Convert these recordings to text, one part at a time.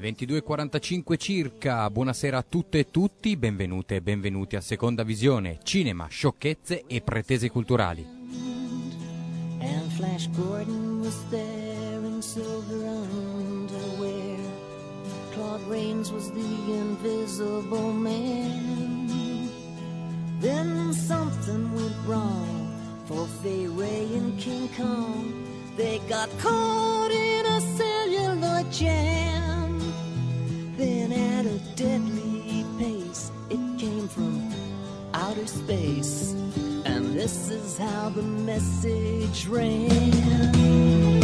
22:45 circa, buonasera a tutte e tutti, benvenute e benvenuti a Seconda Visione, cinema, sciocchezze e pretese culturali. And Flash Gordon was there in silver underwear. Claude Rains was the invisible man. Then something went wrong for Fay Ray and King Kong. They got caught in a celluloid jam. Then at a deadly pace, it came from outer space. And this is how the message ran.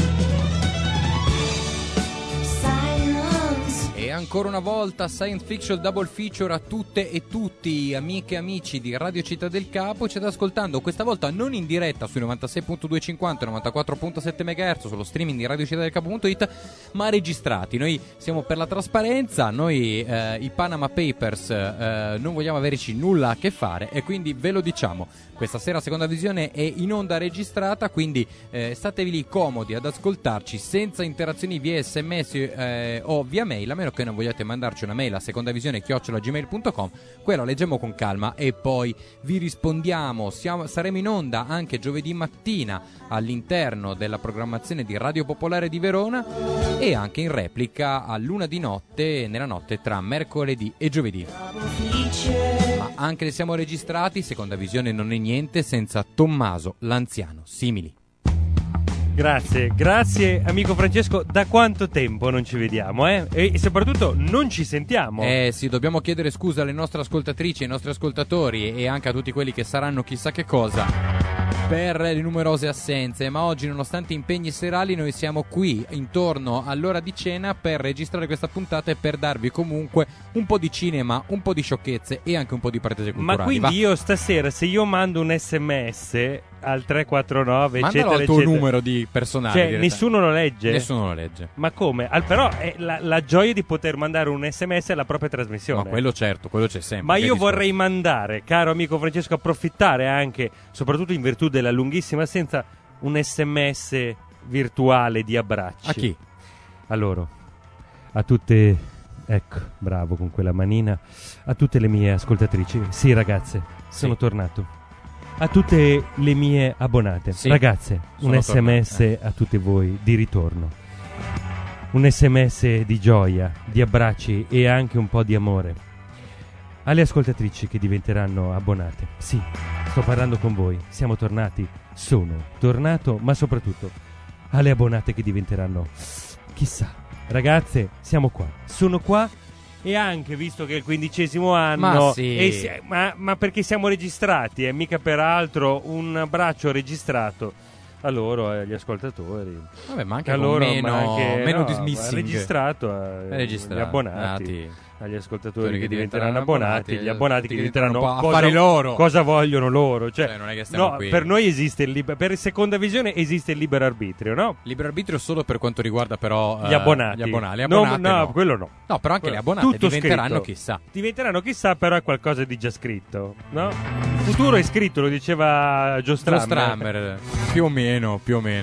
E ancora una volta Science Fiction Double Feature a tutte e tutti, amiche e amici di Radio Città del Capo. Ci state ascoltando questa volta non in diretta sui 96.250 e 94.7 MHz sullo streaming di radiocittadelcapo.it, ma registrati. Noi siamo per la trasparenza, noi i Panama Papers non vogliamo averci nulla a che fare e quindi ve lo diciamo. Questa sera Seconda Visione è in onda registrata, quindi statevi lì comodi ad ascoltarci senza interazioni via SMS o via mail, a meno che non vogliate mandarci una mail a secondavisione@gmail.com. Quello leggiamo con calma e poi vi rispondiamo. Saremo in onda anche giovedì mattina all'interno della programmazione di Radio Popolare di Verona e anche in replica all'1 di notte, nella notte tra mercoledì e giovedì. Ma anche se siamo registrati, Seconda Visione non è niente senza Tommaso l'anziano Simili. Grazie amico Francesco, da quanto tempo non ci vediamo, E soprattutto non ci sentiamo. Sì, dobbiamo chiedere scusa alle nostre ascoltatrici, ai nostri ascoltatori e anche a tutti quelli che saranno chissà che cosa per le numerose assenze, ma oggi nonostante impegni serali noi siamo qui intorno all'ora di cena per registrare questa puntata e per darvi comunque un po' di cinema, un po' di sciocchezze e anche un po' di pretese culturali. Ma quindi io stasera, se io mando un SMS al 349 mandalo eccetera al tuo eccetera, numero di personale, cioè nessuno lo legge? Nessuno lo legge. Ma come? Però è la gioia di poter mandare un SMS alla propria trasmissione. Ma quello certo, quello c'è sempre. Ma io vorrei mandare, caro amico Francesco, approfittare anche, soprattutto in virtù della lunghissima assenza, un SMS virtuale di abbracci. A chi? A loro. A tutte, ecco, bravo con quella manina. A tutte le mie ascoltatrici. Sì, ragazze, sono tornato. A tutte le mie abbonate. Sì, ragazze, un SMS a tutte voi di ritorno. Un SMS di gioia, di abbracci e anche un po' di amore. Alle ascoltatrici che diventeranno abbonate. Sì, sto parlando con voi. Siamo tornati. Sono tornato, ma soprattutto alle abbonate che diventeranno. Chissà. Ragazze, siamo qua. Sono qua. E anche, visto che è il 15° anno, ma, sì. ma perché siamo registrati, mica peraltro un abbraccio registrato a loro e agli ascoltatori. Vabbè, ma anche a loro, meno dismissing. Registrato agli abbonati, agli ascoltatori che diventeranno abbonati, gli abbonati che diventeranno affari loro. Cosa vogliono loro? Cioè non è che stiamo qui. Per noi esiste per Seconda Visione esiste il libero arbitrio, no? Libero arbitrio solo per quanto riguarda però gli abbonati. No, quello no. No, però anche le abbonate diventeranno chissà. Diventeranno chissà, però è qualcosa di già scritto, no? Il futuro è scritto, lo diceva Joe Strummer. Più o meno.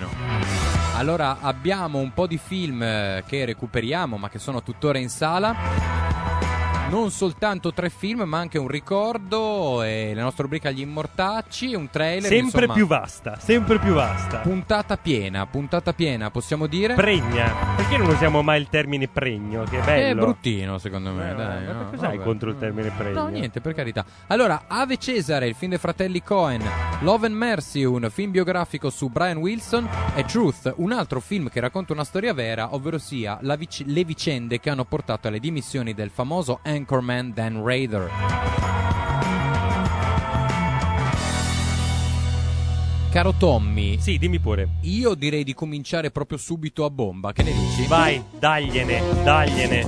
Allora abbiamo un po' di film che recuperiamo ma che sono tuttora in sala. Non soltanto 3 film ma anche un ricordo e la nostra rubrica Gli Immortacci, un trailer sempre più vasta. Puntata piena possiamo dire. Pregna. Perché non usiamo mai il termine pregno? Che è bello. È bruttino secondo me, dai. Ma cos'hai contro il termine pregno? No, niente, per carità. Allora, Ave Cesare, il film dei fratelli Coen, Love and Mercy, un film biografico su Brian Wilson, e Truth, un altro film che racconta una storia vera, ovvero sia le vicende che hanno portato alle dimissioni del famoso Anchorman Dan Rather. Caro Tommy. Sì, dimmi pure. Io direi di cominciare proprio subito a bomba, che ne dici? Vai, dagliene.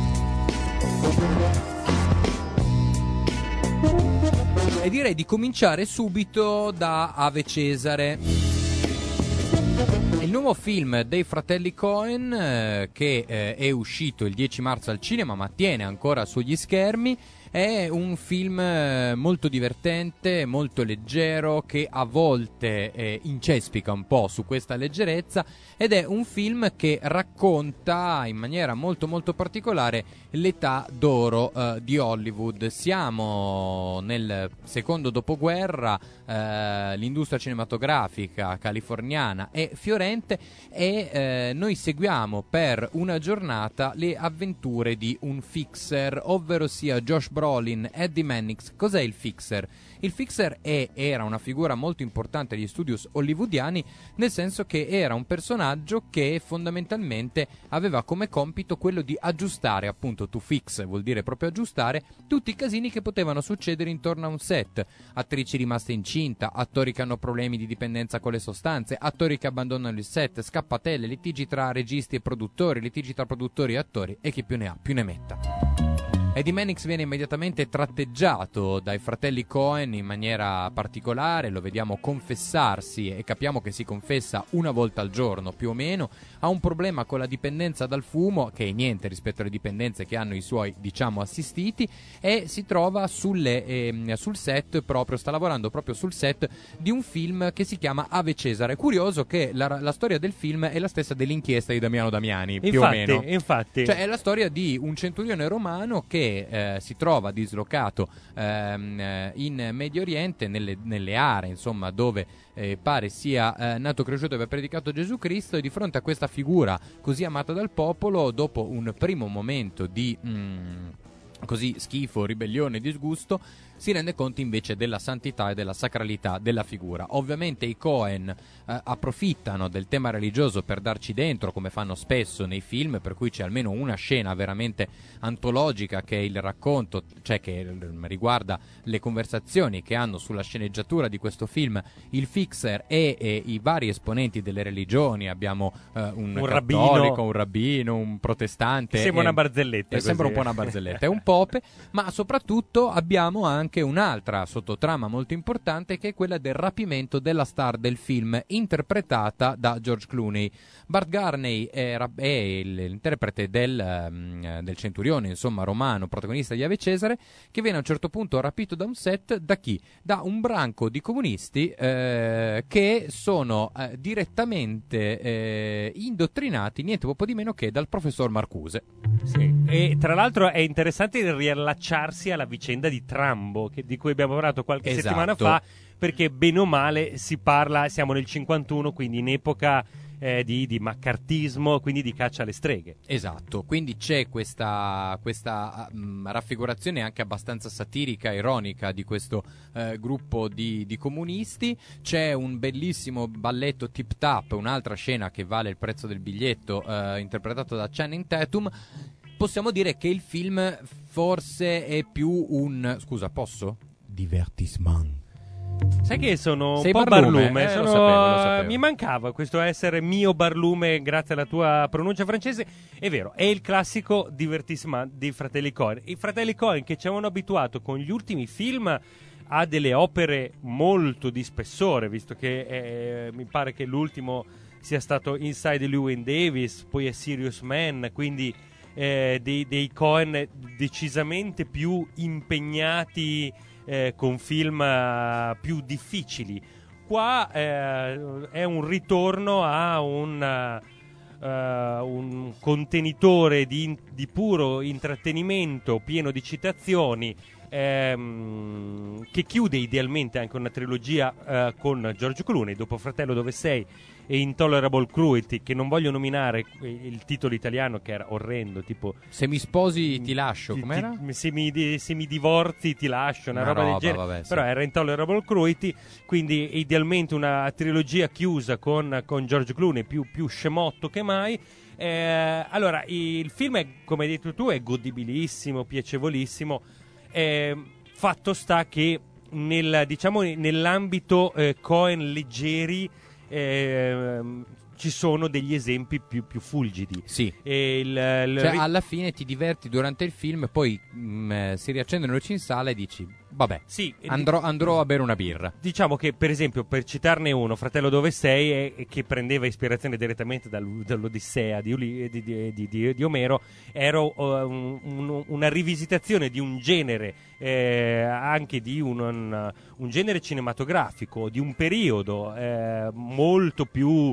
E direi di cominciare subito da Ave Cesare. Il nuovo film dei fratelli Coen che è uscito il 10 marzo al cinema ma tiene ancora sugli schermi. È un film molto divertente, molto leggero, che a volte incespica un po' su questa leggerezza, ed è un film che racconta in maniera molto molto particolare l'età d'oro di Hollywood. Siamo nel secondo dopoguerra, l'industria cinematografica californiana è fiorente e noi seguiamo per una giornata le avventure di un fixer, ovvero sia Josh Brolin, Eddie Mannix. Cos'è il fixer? Il fixer era una figura molto importante degli studios hollywoodiani, nel senso che era un personaggio che fondamentalmente aveva come compito quello di aggiustare, appunto, to fix vuol dire proprio aggiustare, tutti i casini che potevano succedere intorno a un set. Attrici rimaste incinta, attori che hanno problemi di dipendenza con le sostanze, attori che abbandonano il set, scappatelle, litigi tra registi e produttori, litigi tra produttori e attori, e chi più ne ha più ne metta. Eddie Mannix viene immediatamente tratteggiato dai fratelli Coen in maniera particolare, lo vediamo confessarsi e capiamo che si confessa una volta al giorno più o meno, ha un problema con la dipendenza dal fumo, che è niente rispetto alle dipendenze che hanno i suoi, diciamo, assistiti, e si trova sul set proprio, sta lavorando proprio sul set di un film che si chiama Ave Cesare. Curioso che la storia del film è la stessa dell'inchiesta di Damiano Damiani, più o meno. Infatti. Cioè è la storia di un centurione romano che si trova dislocato in Medio Oriente, nelle aree insomma dove pare sia nato, cresciuto e aver predicato Gesù Cristo, e di fronte a questa figura così amata dal popolo, dopo un primo momento di così schifo, ribellione, disgusto, si rende conto invece della santità e della sacralità della figura. Ovviamente i Coen approfittano del tema religioso per darci dentro, come fanno spesso nei film, per cui c'è almeno una scena veramente antologica che è il racconto, cioè che riguarda le conversazioni che hanno sulla sceneggiatura di questo film il fixer e i vari esponenti delle religioni. Abbiamo un cattolico, rabbino, un rabbino, un protestante. Sembra una barzelletta. Sembra un po' una barzelletta, è un pope, ma soprattutto abbiamo anche un'altra sottotrama molto importante, che è quella del rapimento della star del film, interpretata da George Clooney. Bart Garney è l'interprete del centurione, insomma, romano, protagonista di Ave Cesare, che viene a un certo punto rapito da un set, da chi? Da un branco di comunisti che sono direttamente indottrinati, niente po' di meno che dal professor Marcuse. Sì. E tra l'altro è interessante riallacciarsi alla vicenda di Trambo, di cui abbiamo parlato qualche settimana fa, perché bene o male si parla, siamo nel 51, quindi in epoca di maccartismo, quindi di caccia alle streghe. Esatto, quindi c'è questa raffigurazione anche abbastanza satirica, ironica di questo gruppo di comunisti. C'è un bellissimo balletto tip tap, un'altra scena che vale il prezzo del biglietto, interpretato da Channing Tatum. Possiamo dire che il film forse è più un... Scusa, posso? Divertissement. Sai che sono Sei un po' barlume, barlume, lo sapevo. Mi mancava questo essere mio barlume grazie alla tua pronuncia francese. È vero, è il classico divertissement dei fratelli Coen. I fratelli Coen che ci avevano abituato con gli ultimi film a delle opere molto di spessore, visto che mi pare che l'ultimo sia stato Inside Llewyn Davis, poi è Serious Man, quindi dei Coen decisamente più impegnati con film più difficili. Qua è un ritorno a un contenitore di puro intrattenimento pieno di citazioni, che chiude idealmente anche una trilogia con George Clooney, dopo Fratello dove sei e Intolerable Cruelty, che non voglio nominare il titolo italiano che era orrendo, tipo Se mi sposi ti lascio, com'era? Se mi divorzi ti lascio, una roba del genere, vabbè, sì. Però era Intolerable Cruelty, quindi idealmente una trilogia chiusa con George Clooney più scemotto che mai. Allora il film è, come hai detto tu, è godibilissimo, piacevolissimo. Fatto sta che nell'ambito Coen leggeri ci sono degli esempi più fulgidi. Sì. Cioè, alla fine ti diverti durante il film, poi si riaccendono le luci in sala e dici vabbè, Sì, andrò a bere una birra. Diciamo che, per esempio, per citarne uno, Fratello dove sei, che prendeva ispirazione direttamente dall'Odissea di Omero, era una rivisitazione di un genere, anche di un genere cinematografico, di un periodo molto più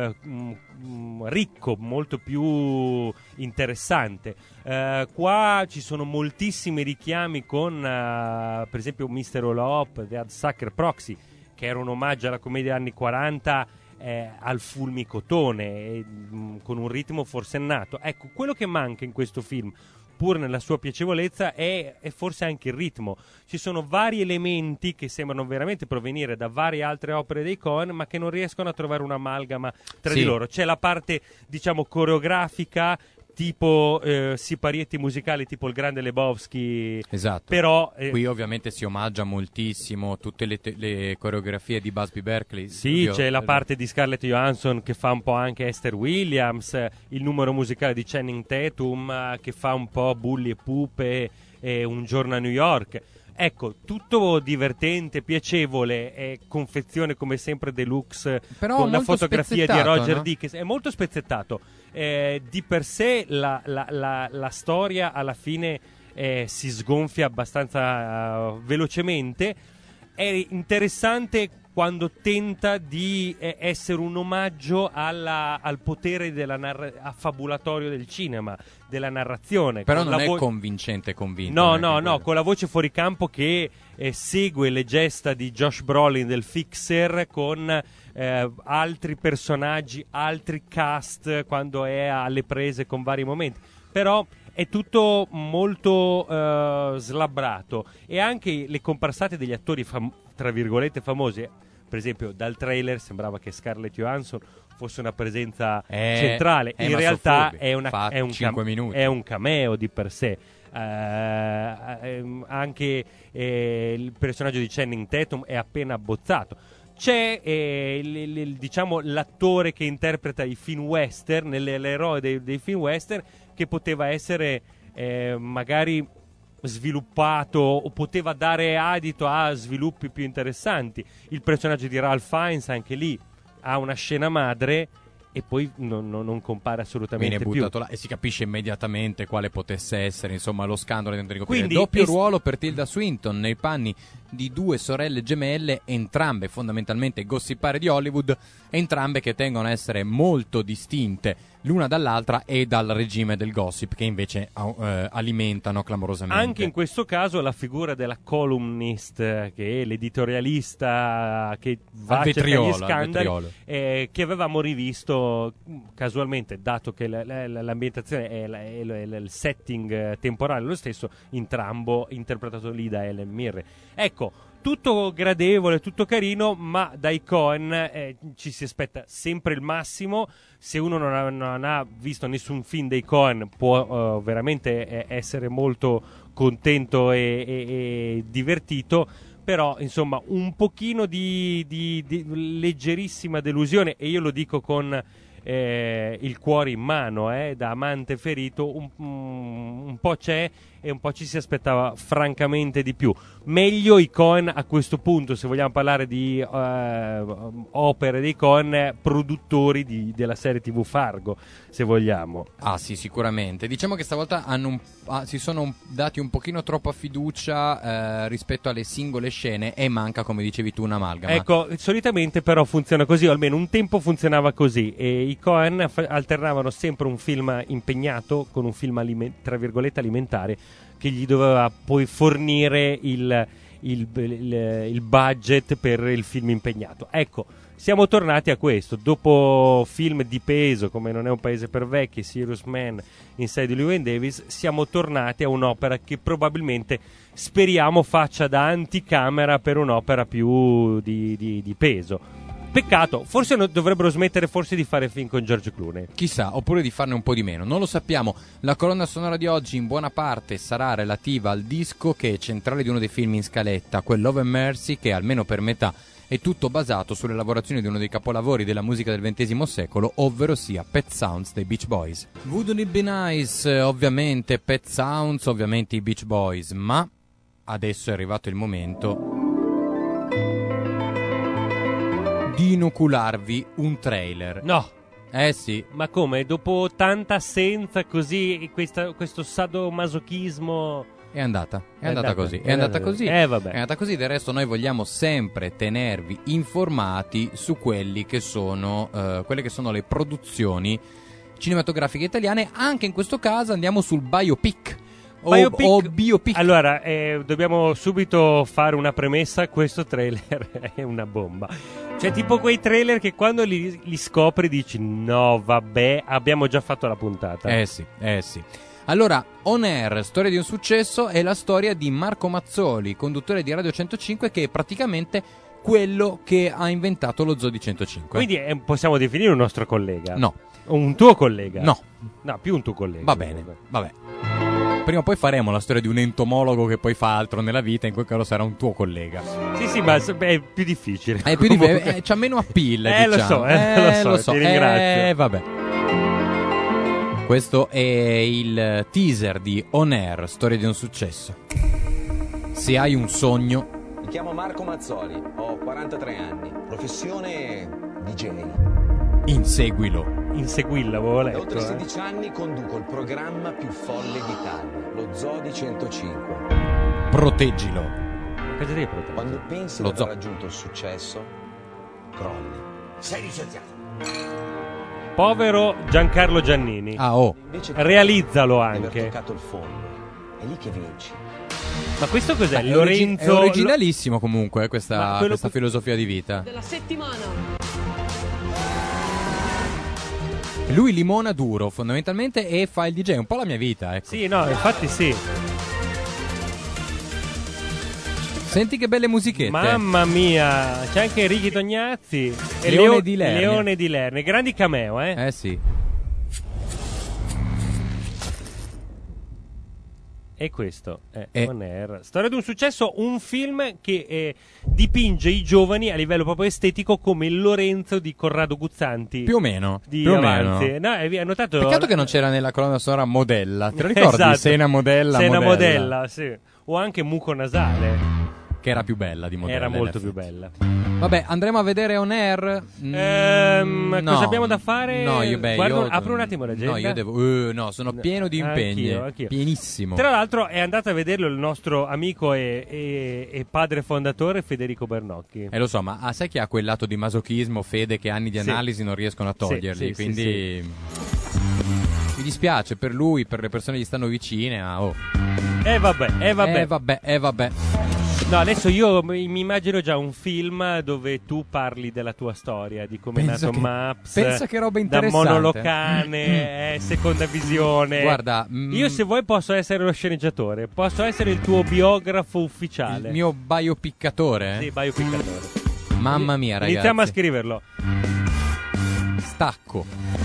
ricco, molto più interessante. Qua ci sono moltissimi richiami con per esempio Mr. Olop, The Sucker Proxy, che era un omaggio alla commedia anni 40 al fulmicotone, con un ritmo forsennato. Ecco, quello che manca in questo film, pur nella sua piacevolezza, è forse anche il ritmo. Ci sono vari elementi che sembrano veramente provenire da varie altre opere dei Coen, ma che non riescono a trovare un'amalgama tra di loro. C'è la parte, diciamo, coreografica, tipo siparietti musicali tipo il grande Lebowski. Esatto. Però qui ovviamente si omaggia moltissimo tutte le coreografie di Busby Berkeley. Sì, c'è la parte di Scarlett Johansson che fa un po' anche Esther Williams, il numero musicale di Channing Tatum che fa un po' Bulli e Pupe e Un giorno a New York. Ecco, tutto divertente, piacevole, è confezione come sempre deluxe, però con la fotografia di Roger no? Dickens. È molto spezzettato. Di per sé la storia alla fine si sgonfia abbastanza velocemente. È interessante quando tenta di essere un omaggio al potere affabulatorio del cinema, della narrazione. Però non è convincente. No, con la voce fuori campo che segue le gesta di Josh Brolin del Fixer con altri personaggi, altri cast quando è alle prese con vari momenti. Però è tutto molto slabbrato, e anche le comparsate degli attori tra virgolette famosi. Per esempio, dal trailer sembrava che Scarlett Johansson fosse una presenza centrale. In realtà è un cameo di per sé. Anche il personaggio di Channing Tatum è appena abbozzato. C'è diciamo l'attore che interpreta i film western, l'eroe dei film western, che poteva essere magari sviluppato o poteva dare adito a sviluppi più interessanti. Il personaggio di Ralph Fiennes, anche lì, ha una scena madre e poi non compare assolutamente viene più. buttato là e si capisce immediatamente quale potesse essere, insomma, lo scandalo dentro di coprire. Quindi doppio ruolo per Tilda Swinton nei panni di due sorelle gemelle, entrambe fondamentalmente gossipare di Hollywood, entrambe che tengono a essere molto distinte l'una dall'altra e dal regime del gossip, che invece alimentano clamorosamente. Anche in questo caso la figura della columnist, che è l'editorialista che va a cercare gli scandali, che avevamo rivisto casualmente, dato che l'ambientazione è il setting temporale lo stesso, entrambo interpretato lì da Helen Mirren. Ecco, tutto gradevole, tutto carino, ma dai Coen ci si aspetta sempre il massimo. Se uno non ha visto nessun film dei Coen può veramente essere molto contento e divertito, però insomma un pochino di leggerissima delusione, e io lo dico con il cuore in mano, da amante ferito, un po' c'è e un po' ci si aspettava francamente di più. Meglio i Coen a questo punto, se vogliamo parlare di opere dei Coen, produttori della serie TV Fargo, se vogliamo. Ah sì, sicuramente. Diciamo che stavolta si sono dati un pochino troppa fiducia rispetto alle singole scene, e manca, come dicevi tu, un'amalgama. Ecco, solitamente però funziona così, o almeno un tempo funzionava così, e i Coen alternavano sempre un film impegnato con un film tra virgolette alimentare, che gli doveva poi fornire il budget per il film impegnato. Ecco, siamo tornati a questo dopo film di peso come Non è un paese per vecchi, Serious Man, Inside Llewyn Davis. Siamo tornati a un'opera che probabilmente speriamo faccia da anticamera per un'opera più di peso. Peccato, forse dovrebbero smettere di fare film con George Clooney. Chissà, oppure di farne un po' di meno, non lo sappiamo. La colonna sonora di oggi in buona parte sarà relativa al disco che è centrale di uno dei film in scaletta, quel Love and Mercy, che almeno per metà è tutto basato sulle lavorazioni di uno dei capolavori della musica del XX secolo, ovvero sia Pet Sounds dei Beach Boys. Wouldn't It Be Nice, ovviamente Pet Sounds, ovviamente i Beach Boys, ma adesso è arrivato il momento di inocularvi un trailer. No, Sì. ma come? Dopo tanta assenza così, questo sadomasochismo... È andata così. È andata così. Vabbè. È andata così. Del resto noi vogliamo sempre tenervi informati su quelli che sono quelle che sono le produzioni cinematografiche italiane. Anche in questo caso andiamo sul biopic o biopic. Allora, dobbiamo subito fare una premessa: questo trailer è una bomba. Cioè, tipo quei trailer che quando li scopri dici no, vabbè, abbiamo già fatto la puntata. Sì. Allora, On Air, storia di un successo, è la storia di Marco Mazzoli, conduttore di Radio 105, che è praticamente quello che ha inventato lo Zoo di 105. Quindi possiamo definire un nostro collega? No. Un tuo collega? No, più un tuo collega. Va bene, vabbè. Prima o poi faremo la storia di un entomologo che poi fa altro nella vita, in quel caso sarà un tuo collega. Sì, ma è più difficile. È più difficile, c'ha meno appeal, diciamo. Lo so, ti ringrazio. Vabbè. Questo è il teaser di On Air, storia di un successo. Se hai un sogno... Mi chiamo Marco Mazzoli, ho 43 anni, professione DJ. Inseguilla, avevo letto. Da oltre 16 anni conduco il programma più folle d'Italia, lo Zoo di 105. Proteggilo. Cosa devi proteggere? Quando pensi Lo di aver zoo. raggiunto il successo, crolli. Sei licenziato. Povero Giancarlo Giannini. Invece Realizzalo di aver anche. toccato il fondo, è lì che vinci. Ma questo cos'è? È Lorenzo... originalissimo comunque Ma questa quello filosofia di vita. Della settimana. Lui limona duro fondamentalmente e fa il DJ, un po' la mia vita, ecco. Sì, no, infatti sì. Senti che belle musichette. Mamma mia, c'è anche Ricky Tognazzi e Leone di Lerner. Leone di Lerner, grandi cameo, Sì. E questo è E- On Air. Storia di un successo, un film che dipinge i giovani a livello proprio estetico come il Lorenzo di Corrado Guzzanti. Più o meno. Di più o Avanzi. meno. No, hai notato? Peccato che non c'era nella colonna sonora Modella. Te lo ricordi? Esatto. Sena Modella. Sì. O anche Muco Nasale. Che era più bella di Modella. Era in molto più effetti. bella. Vabbè, andremo a vedere On Air. No. Cosa abbiamo da fare? No, io apro un attimo l'agenda. No, io devo. No, sono pieno di impegni. Anch'io. Pienissimo. Tra l'altro è andato a vederlo il nostro amico e padre fondatore Federico Bernocchi. Lo so, ma sai che ha quel lato di masochismo, fede, che anni di Sì. analisi non riescono a toglierli. Sì, quindi. Mi dispiace per lui, per le persone che gli stanno vicine, ma Vabbè. No, adesso io mi immagino già un film dove tu parli della tua storia, di come è nato Maps. Pensa che roba Da interessante. monolocane, seconda visione. Guarda, io se vuoi posso essere lo sceneggiatore, posso essere il tuo biografo ufficiale. il mio biopiccatore. Sì, biopiccatore. Mamma mia, ragazzi. Iniziamo a scriverlo. Stacco.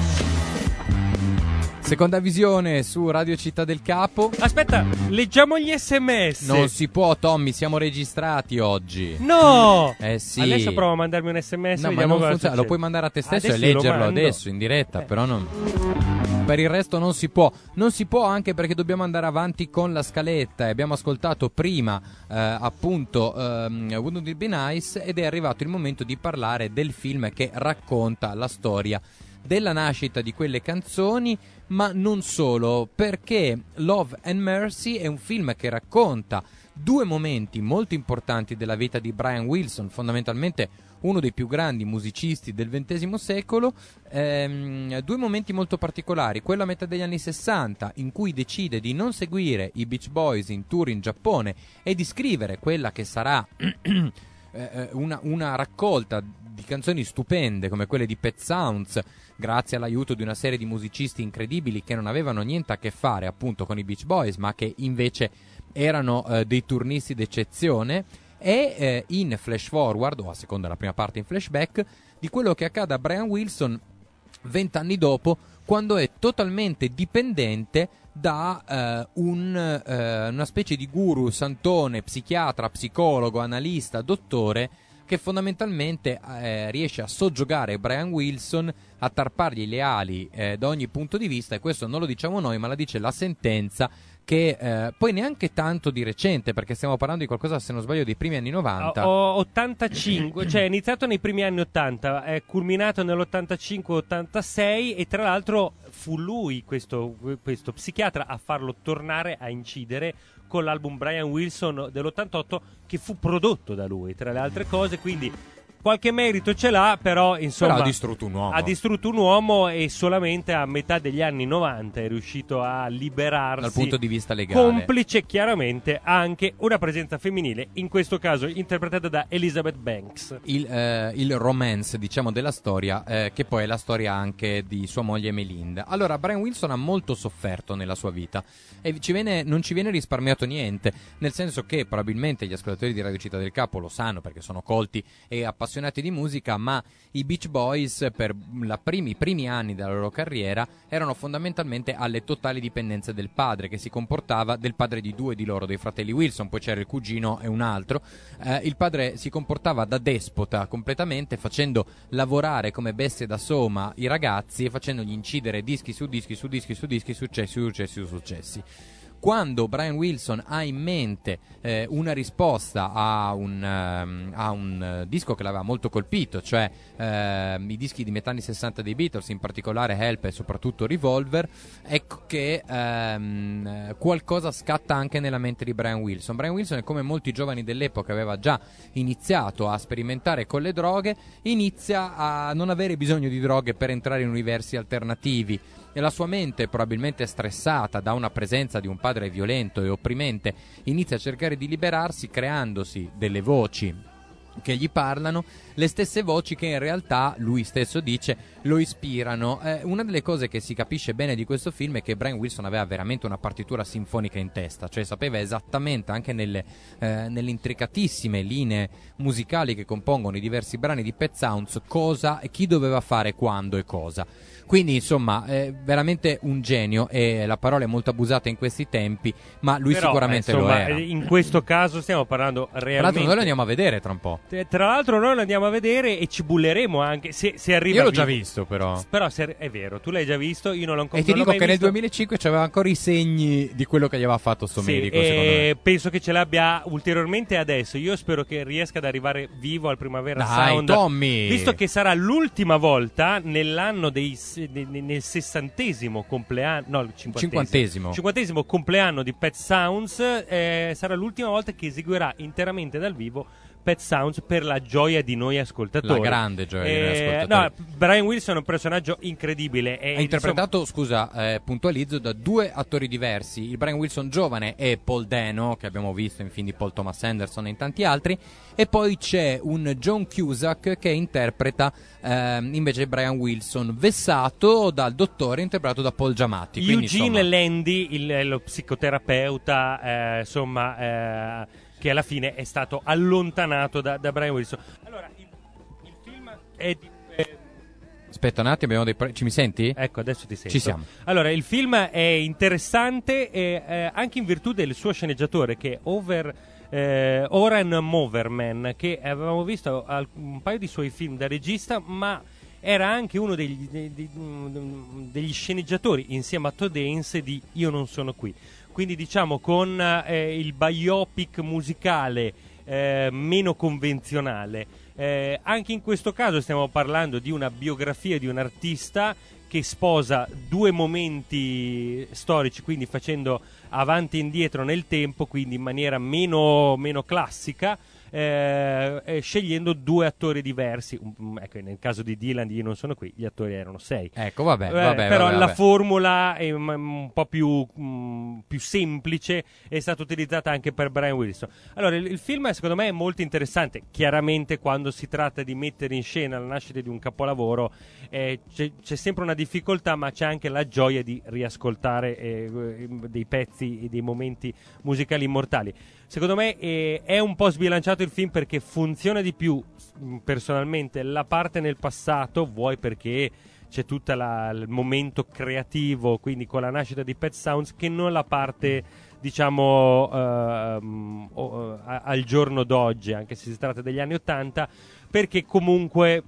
Seconda visione su Radio Città del Capo. Aspetta, leggiamo gli SMS. Non si può, Tommy, siamo registrati oggi. No! Sì. Adesso provo a mandarmi un SMS. No, ma vediamo non cosa funziona. succede. Lo puoi mandare a te stesso Adesso e io lo leggerlo mando. adesso in diretta, però non. Per il resto non si può. Non si può anche perché dobbiamo andare avanti con la scaletta. E abbiamo ascoltato prima appunto Wouldn't It Be Nice, ed è arrivato il momento di parlare del film che racconta la storia della nascita di quelle canzoni, ma non solo, perché Love and Mercy è un film che racconta due momenti molto importanti della vita di Brian Wilson, fondamentalmente uno dei più grandi musicisti del XX secolo, due momenti molto particolari, quello a metà degli anni 60 in cui decide di non seguire i Beach Boys in tour in Giappone e di scrivere quella che sarà una raccolta di canzoni stupende come quelle di Pet Sounds, grazie all'aiuto di una serie di musicisti incredibili che non avevano niente a che fare appunto con i Beach Boys, ma che invece erano dei turnisti d'eccezione, e in flash forward, o a seconda della prima parte in flashback, di quello che accade a Brian Wilson 20 anni dopo, quando è totalmente dipendente da una specie di guru, santone, psichiatra, psicologo, analista, dottore, che fondamentalmente riesce a soggiogare Brian Wilson, a tarpargli le ali da ogni punto di vista, e questo non lo diciamo noi, ma la dice la sentenza che poi neanche tanto di recente, perché stiamo parlando di qualcosa, se non sbaglio, dei primi anni 90. 85, cioè è iniziato nei primi anni 80, è culminato nell'85-86 e tra l'altro fu lui, questo psichiatra, a farlo tornare a incidere con l'album Brian Wilson dell'88, che fu prodotto da lui, tra le altre cose, quindi qualche merito ce l'ha, però insomma Però ha distrutto un uomo. ha distrutto un uomo e solamente a metà degli anni 90 è riuscito a liberarsi Dal punto di vista legale. complice chiaramente anche una presenza femminile, in questo caso interpretata da Elizabeth Banks. Il romance, diciamo, della storia, che poi è la storia anche di sua moglie Melinda. Allora, Brian Wilson ha molto sofferto nella sua vita e non ci viene risparmiato niente, nel senso che probabilmente gli ascoltatori di Radio Città del Capo lo sanno perché sono colti e appassionati di musica, ma i Beach Boys per i primi anni della loro carriera erano fondamentalmente alle totali dipendenze del padre, che si comportava, del padre di due di loro, dei fratelli Wilson, poi c'era il cugino e un altro. Il padre si comportava da despota completamente, facendo lavorare come bestie da soma i ragazzi e facendogli incidere dischi su dischi su dischi su dischi, successi su successi su successi. Quando Brian Wilson ha in mente una risposta a un disco che l'aveva molto colpito, cioè i dischi di metà anni 60 dei Beatles, in particolare Help e soprattutto Revolver, ecco che qualcosa scatta anche nella mente di Brian Wilson. Brian Wilson, come molti giovani dell'epoca, aveva già iniziato a sperimentare con le droghe, inizia a non avere bisogno di droghe per entrare in universi alternativi. E la sua mente, probabilmente stressata da una presenza di un padre violento e opprimente, inizia a cercare di liberarsi creandosi delle voci che gli parlano, le stesse voci che in realtà, lui stesso dice, lo ispirano. Una delle cose che si capisce bene di questo film è che Brian Wilson aveva veramente una partitura sinfonica in testa, cioè sapeva esattamente, anche nelle intricatissime linee musicali che compongono i diversi brani di Pet Sounds, cosa e chi doveva fare quando e cosa. Quindi insomma è veramente un genio, e la parola è molto abusata in questi tempi, ma lui però, sicuramente insomma, lo era. In questo caso stiamo parlando realmente. Tra l'altro noi lo andiamo a vedere tra un po'. Tra l'altro noi lo andiamo a vedere e ci bulleremo anche se arriva. Io l'ho già visto però è vero, tu l'hai già visto, io non l'ho ancora visto. E ti dico che visto. nel 2005 c'aveva ancora i segni di quello che gli aveva fatto sto medico, secondo me. Penso che ce l'abbia ulteriormente adesso. Io spero che riesca ad arrivare vivo al Primavera Sound. Tommy! Visto che sarà l'ultima volta nell'anno nel 60° compleanno, no, il 50° compleanno di Pet Sounds, sarà l'ultima volta che eseguirà interamente dal vivo Pet Sounds per la gioia di noi ascoltatori. La grande gioia di noi ascoltatori. No, Brian Wilson è un personaggio incredibile. È interpretato, puntualizzo, da due attori diversi. Il Brian Wilson giovane è Paul Dano, che abbiamo visto in film di Paul Thomas Anderson e in tanti altri, e poi c'è un John Cusack che interpreta invece Brian Wilson, vessato dal dottore interpretato da Paul Giamatti. Eugene Landy, lo psicoterapeuta, che alla fine è stato allontanato da Brian Wilson. Allora, il film è di... Aspetta un attimo, ci mi senti? Ecco, adesso ti sento. Ci siamo. Allora, il film è interessante anche in virtù del suo sceneggiatore, che è Oren Moverman, che avevamo visto un paio di suoi film da regista, ma era anche uno degli sceneggiatori, insieme a Todd Haynes, di Io non sono qui. Quindi diciamo con il biopic musicale meno convenzionale. Anche in questo caso stiamo parlando di una biografia di un artista che sposa due momenti storici, quindi facendo avanti e indietro nel tempo, quindi in maniera meno classica, scegliendo due attori diversi. Ecco, nel caso di Dylan, Io non sono qui, gli attori erano 6. Ecco, vabbè. Però la formula è un po' più semplice, è stata utilizzata anche per Brian Wilson. Allora, il film secondo me è molto interessante. Chiaramente quando si tratta di mettere in scena la nascita di un capolavoro c'è sempre una difficoltà, ma c'è anche la gioia di riascoltare dei pezzi e dei momenti musicali immortali. Secondo me è un po' sbilanciato il film, perché funziona di più personalmente la parte nel passato, vuoi perché c'è tutto il momento creativo, quindi con la nascita di Pet Sounds, che non la parte diciamo al giorno d'oggi, anche se si tratta degli anni 80. perché comunque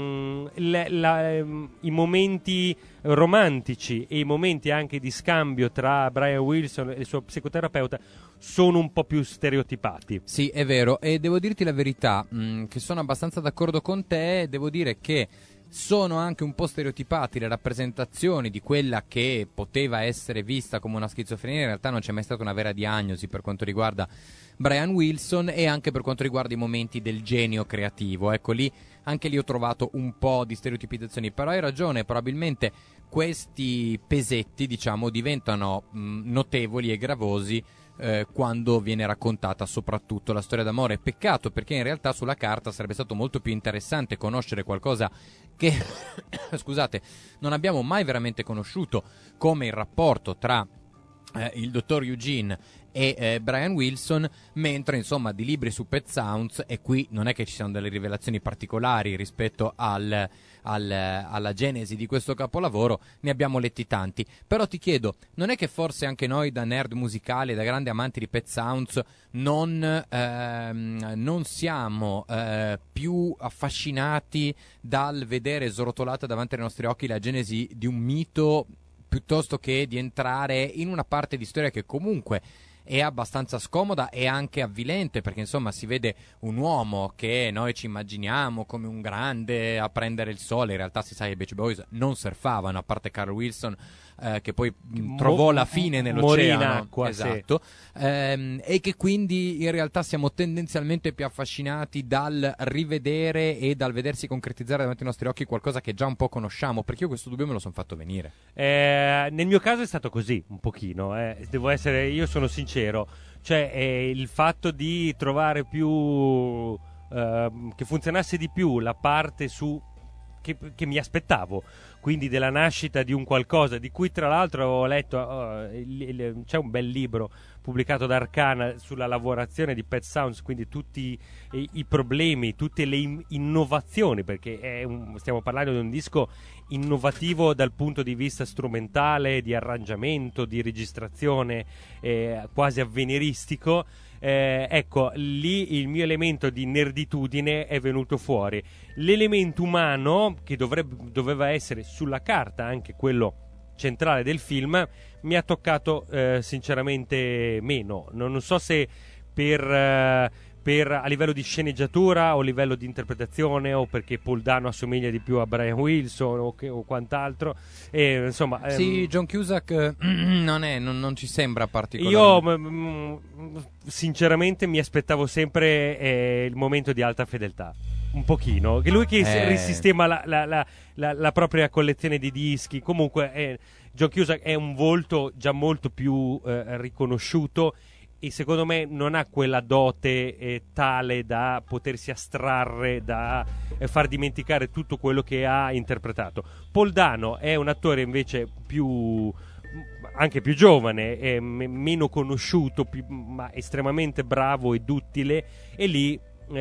i momenti romantici e i momenti anche di scambio tra Brian Wilson e il suo psicoterapeuta sono un po' più stereotipati. Sì, è vero, e devo dirti la verità, che sono abbastanza d'accordo con te. Devo dire che sono anche un po' stereotipati le rappresentazioni di quella che poteva essere vista come una schizofrenia. In realtà non c'è mai stata una vera diagnosi per quanto riguarda Brian Wilson, e anche per quanto riguarda i momenti del genio creativo. Ecco, anche lì ho trovato un po' di stereotipizzazioni, però hai ragione, probabilmente questi pesetti, diciamo, diventano notevoli e gravosi quando viene raccontata soprattutto la storia d'amore. Peccato, perché in realtà sulla carta sarebbe stato molto più interessante conoscere qualcosa che scusate, non abbiamo mai veramente conosciuto, come il rapporto tra il dottor Eugene e Brian Wilson, mentre insomma di libri su Pet Sounds, e qui non è che ci siano delle rivelazioni particolari rispetto alla genesi di questo capolavoro, ne abbiamo letti tanti. Però ti chiedo, non è che forse anche noi da nerd musicali, da grandi amanti di Pet Sounds, non siamo più affascinati dal vedere srotolata davanti ai nostri occhi la genesi di un mito, piuttosto che di entrare in una parte di storia che comunque è abbastanza scomoda e anche avvilente, perché insomma si vede un uomo che noi ci immaginiamo come un grande a prendere il sole. In realtà si sa che i Beach Boys non surfavano, a parte Carl Wilson che poi trovò la fine nell'oceano, morì in acqua, esatto, sì. E che quindi in realtà siamo tendenzialmente più affascinati dal rivedere e dal vedersi concretizzare davanti ai nostri occhi qualcosa che già un po' conosciamo, perché io questo dubbio me lo sono fatto venire. Nel mio caso è stato così, un pochino, devo essere, io sono sincero, cioè il fatto di trovare più che funzionasse di più la parte che mi aspettavo, quindi della nascita di un qualcosa di cui tra l'altro ho letto, c'è un bel libro pubblicato da Arcana sulla lavorazione di Pet Sounds, quindi tutti i problemi, tutte le innovazioni, perché stiamo parlando di un disco innovativo dal punto di vista strumentale, di arrangiamento, di registrazione, quasi avveniristico. Ecco, lì il mio elemento di nerditudine è venuto fuori. L'elemento umano, che doveva essere sulla carta anche quello centrale del film, mi ha toccato sinceramente meno. Non so se per a livello di sceneggiatura o a livello di interpretazione, o perché Paul Dano assomiglia di più a Brian Wilson o quant'altro, insomma, sì, John Cusack non ci sembra particolare. Io sinceramente mi aspettavo sempre il momento di alta fedeltà, un pochino, che lui che risistema la propria collezione di dischi. Comunque John Cusack è un volto già molto più riconosciuto, e secondo me non ha quella dote tale da potersi astrarre, da far dimenticare tutto quello che ha interpretato. Paul Dano è un attore invece anche più giovane, meno conosciuto, ma estremamente bravo e duttile, e lì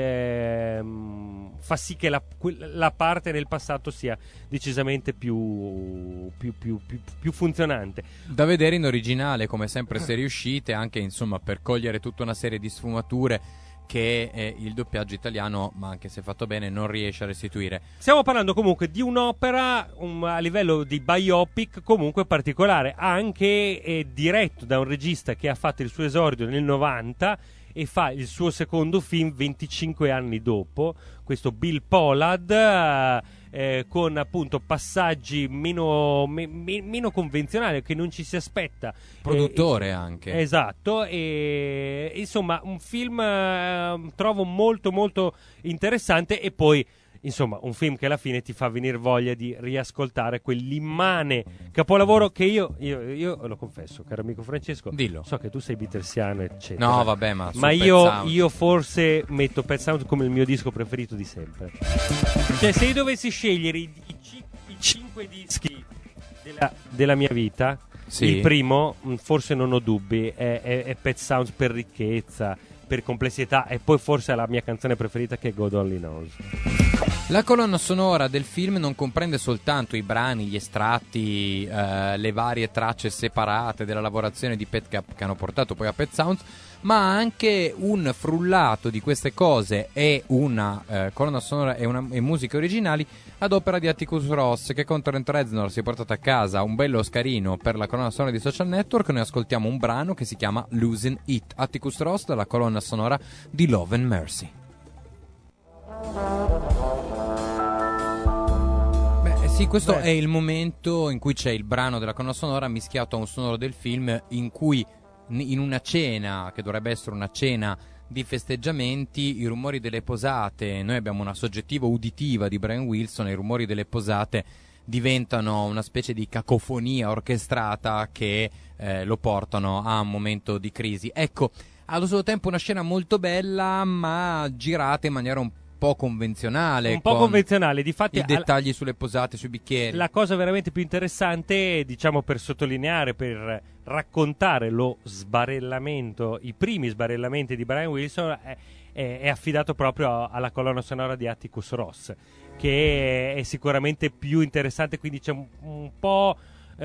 fa sì che la parte nel passato sia decisamente più funzionante. Da vedere in originale, come sempre serie uscite, anche insomma per cogliere tutta una serie di sfumature che il doppiaggio italiano, ma anche se fatto bene, non riesce a restituire. Stiamo parlando comunque di un'opera a livello di biopic comunque particolare, anche diretto da un regista che ha fatto il suo esordio nel 90 e fa il suo secondo film 25 anni dopo, questo Bill Pollard, con appunto passaggi meno convenzionali, che non ci si aspetta. Produttore anche. Esatto, e insomma un film trovo molto molto interessante, e poi insomma un film che alla fine ti fa venire voglia di riascoltare quell'immane capolavoro che io lo confesso, caro amico Francesco, dillo. So che tu sei beatlesiano eccetera, no vabbè, ma io forse metto Pet Sounds come il mio disco preferito di sempre. Cioè, se io dovessi scegliere i 5 dischi della mia vita, sì, il primo, forse non ho dubbi, è Pet Sounds, per ricchezza, per complessità, e poi forse è la mia canzone preferita, che è God Only Knows. La colonna sonora del film non comprende soltanto i brani, gli estratti, le varie tracce separate della lavorazione di Pet Cap che hanno portato poi a Pet Sounds, ma anche un frullato di queste cose e una colonna sonora e musiche originali ad opera di Atticus Ross, che con Trent Reznor si è portato a casa un bello oscarino per la colonna sonora di Social Network. Noi ascoltiamo un brano che si chiama Losing It, Atticus Ross dalla colonna sonora di Love and Mercy. Sì, questo è il momento in cui c'è il brano della colonna sonora mischiato a un sonoro del film, in cui in una cena, che dovrebbe essere una cena di festeggiamenti, i rumori delle posate, noi abbiamo una soggettiva uditiva di Brian Wilson, e i rumori delle posate diventano una specie di cacofonia orchestrata che lo portano a un momento di crisi. Ecco, allo stesso tempo una scena molto bella, ma girata in maniera un po' convenzionale, un po' convenzionale, difatti i dettagli sulle posate, sui bicchieri. La cosa veramente più interessante, diciamo, per sottolineare, per raccontare lo sbarellamento, i primi sbarellamenti di Brian Wilson, è affidato proprio alla colonna sonora di Atticus Ross, che è sicuramente più interessante. Quindi c'è un po'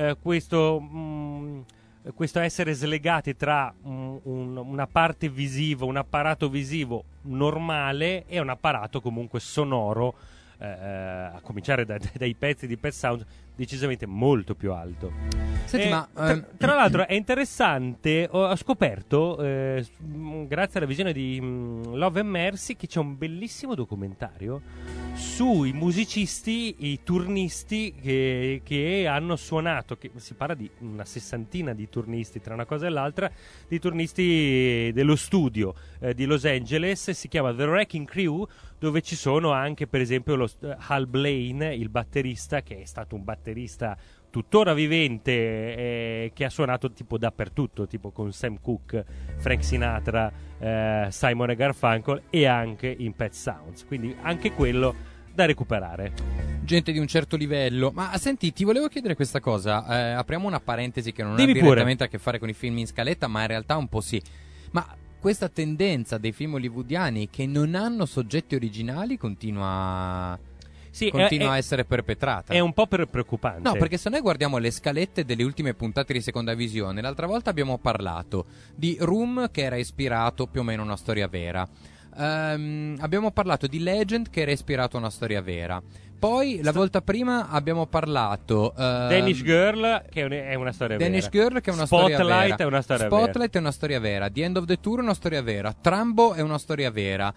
questo essere slegati tra una parte visiva, un apparato visivo normale e un apparato comunque sonoro, a cominciare dai pezzi di Pet Sounds, decisamente molto più alto. Senti, tra l'altro è interessante, ho scoperto grazie alla visione di Love and Mercy, che c'è un bellissimo documentario sui musicisti, i turnisti che hanno suonato, che si parla di una 60ina di turnisti tra una cosa e l'altra, di turnisti dello studio di Los Angeles. Si chiama The Wrecking Crew, dove ci sono anche per esempio Hal Blaine, il batterista, che è stato un batterista tuttora vivente, che ha suonato tipo dappertutto, tipo con Sam Cooke, Frank Sinatra, Simon e Garfunkel, e anche in Pet Sounds, quindi anche quello da recuperare. Gente di un certo livello. Ma senti, ti volevo chiedere questa cosa, apriamo una parentesi che non Dimmi ha pure. direttamente a che fare con i film in scaletta, ma in realtà un po' sì. Ma questa tendenza dei film hollywoodiani che non hanno soggetti originali continua a essere perpetrata. È un po' preoccupante. No, perché se noi guardiamo le scalette delle ultime puntate di Seconda Visione, l'altra volta abbiamo parlato di Room, che era ispirato più o meno a una storia vera. Abbiamo parlato di Legend, che era ispirato a una storia vera. Poi la volta prima abbiamo parlato Danish Girl, che è una storia Danish vera. Girl, che è una storia vera. Spotlight è una storia vera. Spotlight è una storia vera. The End of the Tour è una storia vera. Trumbo è una storia vera.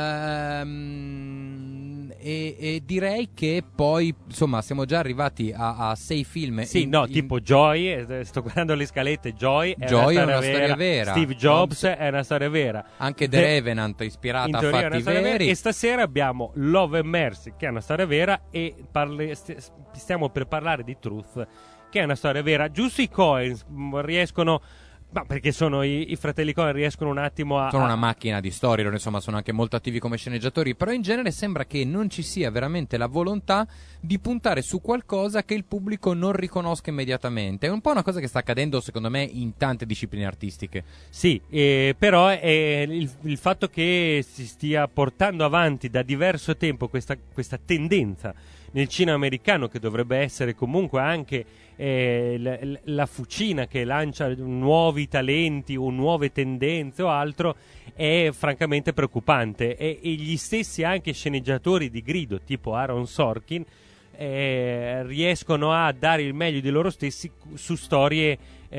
E direi che poi, insomma, siamo già arrivati a 6 film. Sì, tipo Joy, sto guardando le scalette. Joy è una storia vera. Steve Jobs è una storia vera. Anche The Revenant è ispirata a fatti veri. E stasera abbiamo Love and Mercy, che è una storia vera, e stiamo per parlare di Truth, che è una storia vera. Giusto, i Coens riescono, ma perché sono i fratelli Coen, riescono un attimo sono una macchina di storia, loro insomma sono anche molto attivi come sceneggiatori, però in genere sembra che non ci sia veramente la volontà di puntare su qualcosa che il pubblico non riconosca immediatamente. È un po' una cosa che sta accadendo secondo me in tante discipline artistiche. Sì, però è il fatto che si stia portando avanti da diverso tempo questa tendenza nel cinema americano, che dovrebbe essere comunque anche la fucina che lancia nuovi talenti o nuove tendenze o altro, è francamente preoccupante. E gli stessi anche sceneggiatori di grido, tipo Aaron Sorkin, riescono a dare il meglio di loro stessi su storie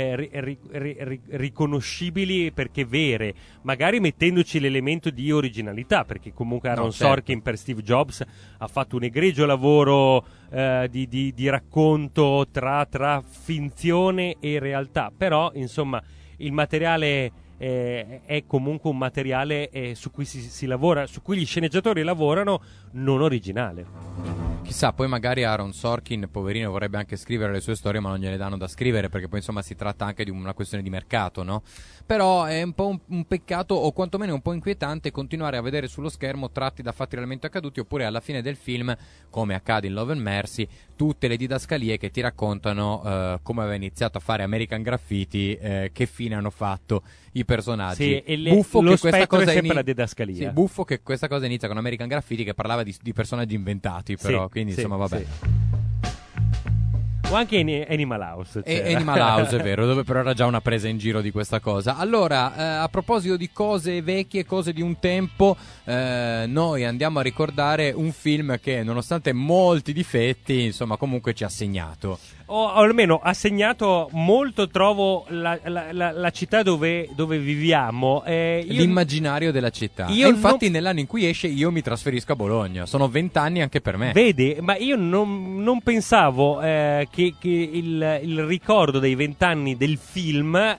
riconoscibili perché vere, magari mettendoci l'elemento di originalità, perché comunque Aaron Sorkin per Steve Jobs ha fatto un egregio lavoro di racconto tra finzione e realtà. Però insomma il materiale è comunque un materiale su cui si lavora, su cui gli sceneggiatori lavorano, non originale. Chissà, poi magari Aaron Sorkin, poverino, vorrebbe anche scrivere le sue storie, ma non gliele danno da scrivere, perché poi insomma si tratta anche di una questione di mercato, no? Però è un po' un peccato, o quantomeno un po' inquietante, continuare a vedere sullo schermo tratti da fatti realmente accaduti, oppure alla fine del film, come accade in Love and Mercy, tutte le didascalie che ti raccontano come aveva iniziato a fare American Graffiti, che fine hanno fatto i personaggi. Sì, e buffo lo che questa spettro cosa è sempre la didascalia. Sì, buffo che questa cosa inizia con American Graffiti, che parlava di personaggi inventati, però, Sì, quindi sì, insomma vabbè. sì. O anche in Animal House. E Animal House, è vero, dove però era già una presa in giro di questa cosa. Allora, a proposito di cose vecchie, cose di un tempo, noi andiamo a ricordare un film che, nonostante molti difetti, insomma, comunque ci ha segnato. O almeno ha segnato molto, trovo, la città dove viviamo. L'immaginario della città. E infatti nell'anno in cui esce io mi trasferisco a Bologna. Sono 20 anni anche per me. Vedi, ma io non pensavo che il ricordo dei 20 anni del film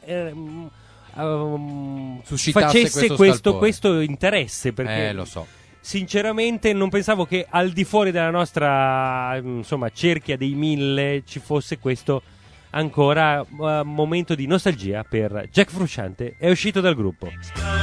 suscitasse questo interesse, perché lo so. Sinceramente non pensavo che al di fuori della nostra cerchia dei 1000 ci fosse questo ancora momento di nostalgia per Jack Frusciante. È uscito dal gruppo.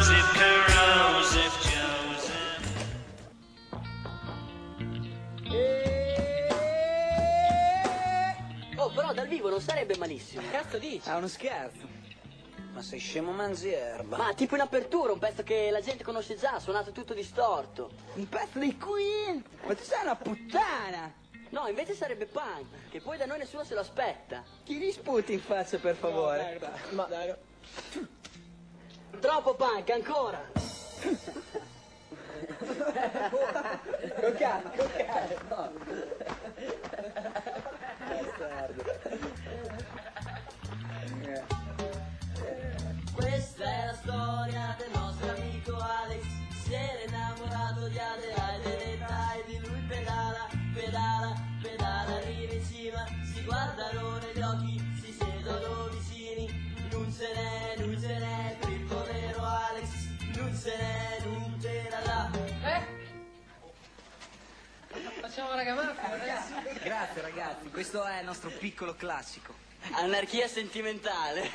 Oh, però dal vivo non sarebbe malissimo. Cazzo dici? È uno scherzo. Ma sei scemo, manzi erba. Ma tipo in apertura, un pezzo che la gente conosce già, suonato tutto distorto. Un pezzo dei Queen? Ma tu sei una puttana! No, invece sarebbe punk, che poi da noi nessuno se lo aspetta. Chi gli sputi in faccia, per favore? No, dai. Troppo punk, ancora. Con calma, no. Questa è la storia del nostro amico Alex. Si era innamorato di Adelaide e di lui pedala, arriva in cima. Si guardano negli occhi, si sedono vicini. Non se n'è, per il povero Alex. Non se n'è là. Facciamo la gamaffa, ragazzi. Grazie, ragazzi. Questo è il nostro piccolo classico. Anarchia sentimentale.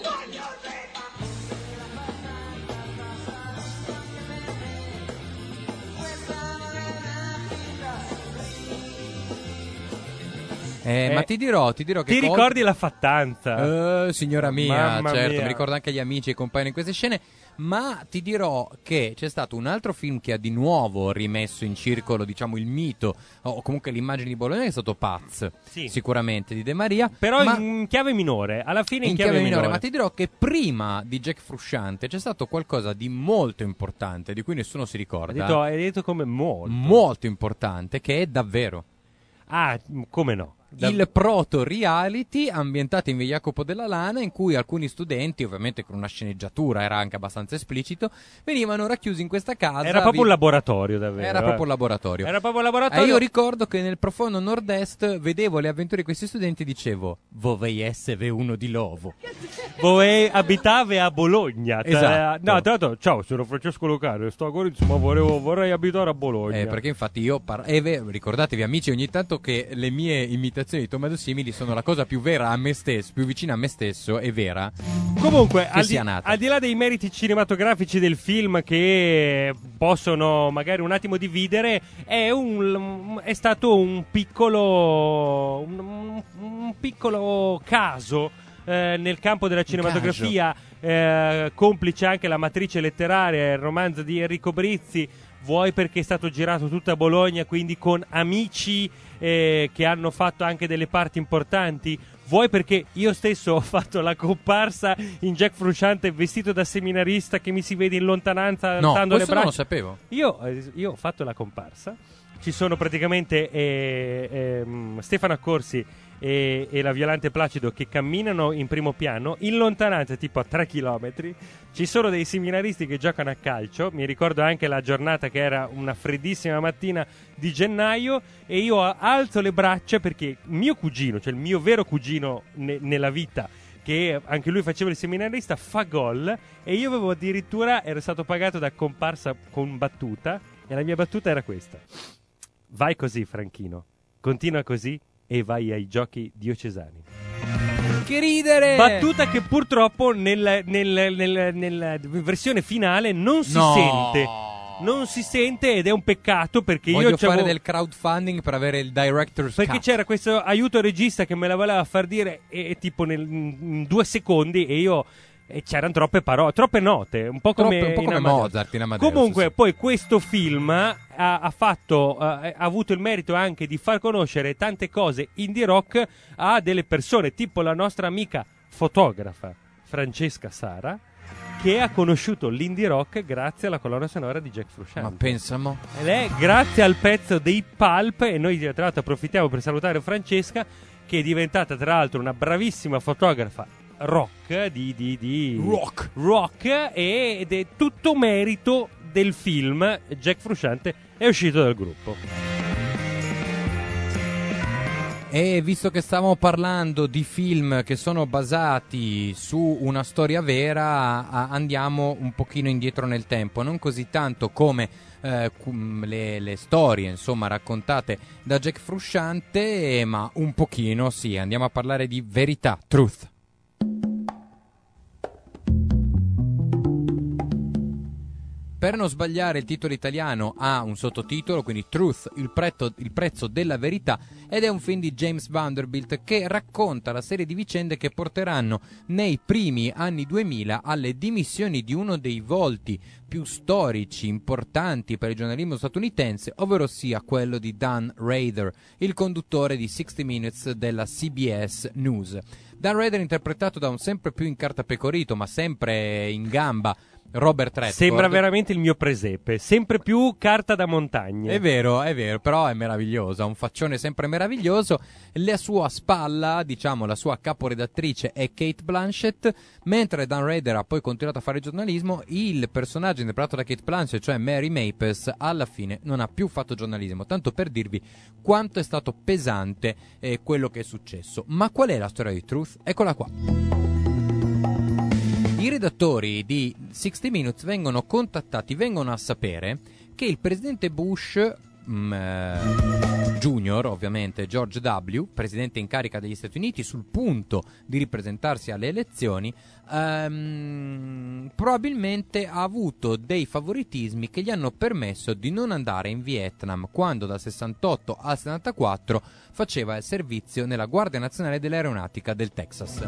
Ma ti dirò che ti ricordi la fattanza? Signora mia, Mamma certo, mia. mi ricordo anche gli amici e i compagni in queste scene. Ma ti dirò che c'è stato un altro film che ha di nuovo rimesso in circolo, diciamo, il mito, o comunque l'immagine di Bologna, che è stato Paz, Sì. sicuramente, di De Maria. Però ma in chiave minore, alla fine in chiave minore. Ma ti dirò che prima di Jack Frusciante c'è stato qualcosa di molto importante, di cui nessuno si ricorda. Hai detto come molto. Molto importante, che è davvero Ah, come no? il proto-reality ambientato in via Jacopo della Lana, in cui alcuni studenti, ovviamente con una sceneggiatura, era anche abbastanza esplicito, venivano racchiusi in questa casa. Era proprio un laboratorio, davvero. Era proprio un laboratorio. Era proprio un laboratorio. E io ricordo che nel profondo nord-est vedevo le avventure di questi studenti e dicevo: vorrei essere uno di loro. Voi abitavi a Bologna. Esatto. No, tra l'altro, ciao, sono Francesco Locano, sto a Gorizia, ma vorrei abitare a Bologna. Perché infatti io ricordatevi amici, ogni tanto che le mie imitazioni di Tommaso Simili sono la cosa più vera a me stesso, più vicina a me stesso e vera. Comunque, sia nata. al di là dei meriti cinematografici del film, che possono magari un attimo dividere, è stato un piccolo caso nel campo della cinematografia, complice anche la matrice letteraria, il romanzo di Enrico Brizzi. Vuoi perché è stato girato tutto a Bologna, quindi con amici che hanno fatto anche delle parti importanti. Vuoi perché io stesso ho fatto la comparsa in Jack Frusciante vestito da seminarista, che mi si vede in lontananza No, alzando le questo non braccia. lo sapevo. Io ho fatto la comparsa. Ci sono praticamente Stefano Accorsi e la Violante Placido che camminano in primo piano, in lontananza tipo a 3 chilometri. Ci sono dei seminaristi che giocano a calcio. Mi ricordo anche la giornata che era una freddissima mattina di gennaio, e io alzo le braccia perché mio cugino, cioè il mio vero cugino nella vita, che anche lui faceva il seminarista, fa gol, e io avevo addirittura, ero stato pagato da comparsa con battuta, e la mia battuta era questa: Vai così, Franchino. Continua così e vai ai giochi diocesani. Che ridere! Battuta che purtroppo nella versione finale non si sente. Non si sente ed è un peccato perché Voglio io fare del crowdfunding per avere il director's perché cut. c'era questo aiuto regista che me la voleva far dire tipo in 2 secondi e io c'erano troppe parole, troppe note, un po' come Mozart in Amadeus. Comunque sì. poi questo film ha avuto il merito anche di far conoscere tante cose indie rock a delle persone, tipo la nostra amica fotografa Francesca Sara, che ha conosciuto l'indie rock grazie alla colonna sonora di Jack Frusciante. Ma pensamo. Ed è grazie al pezzo dei Pulp, e noi tra l'altro approfittiamo per salutare Francesca, che è diventata tra l'altro una bravissima fotografa rock rock ed è tutto merito del film. Jack Frusciante è uscito dal gruppo. E visto che stavamo parlando di film che sono basati su una storia vera, andiamo un pochino indietro nel tempo, non così tanto come le storie insomma raccontate da Jack Frusciante, ma un pochino sì, andiamo a parlare di verità, truth. Per non sbagliare, il titolo italiano ha un sottotitolo, quindi Truth, il prezzo della verità, ed è un film di James Vanderbilt che racconta la serie di vicende che porteranno nei primi anni 2000 alle dimissioni di uno dei volti più storici, importanti per il giornalismo statunitense, ovvero sia quello di Dan Rather, il conduttore di 60 Minutes della CBS News. Dan Rather, interpretato da un sempre più incartapecorito ma sempre in gamba Robert Redford. Sembra veramente il mio presepe, sempre più carta da montagna. È vero, però è meraviglioso, ha un faccione sempre meraviglioso. La sua spalla, diciamo, la sua caporedattrice è Kate Blanchett, mentre Dan Rather ha poi continuato a fare giornalismo. Il personaggio interpretato da Kate Blanchett, cioè Mary Maples, alla fine non ha più fatto giornalismo, tanto per dirvi quanto è stato pesante quello che è successo. Ma qual è la storia di Truth? Eccola qua. I redattori di 60 Minutes vengono a sapere che il presidente Bush Junior, ovviamente George W., presidente in carica degli Stati Uniti, sul punto di ripresentarsi alle elezioni, probabilmente ha avuto dei favoritismi che gli hanno permesso di non andare in Vietnam quando dal 68 al 74 faceva il servizio nella Guardia Nazionale dell'Aeronautica del Texas.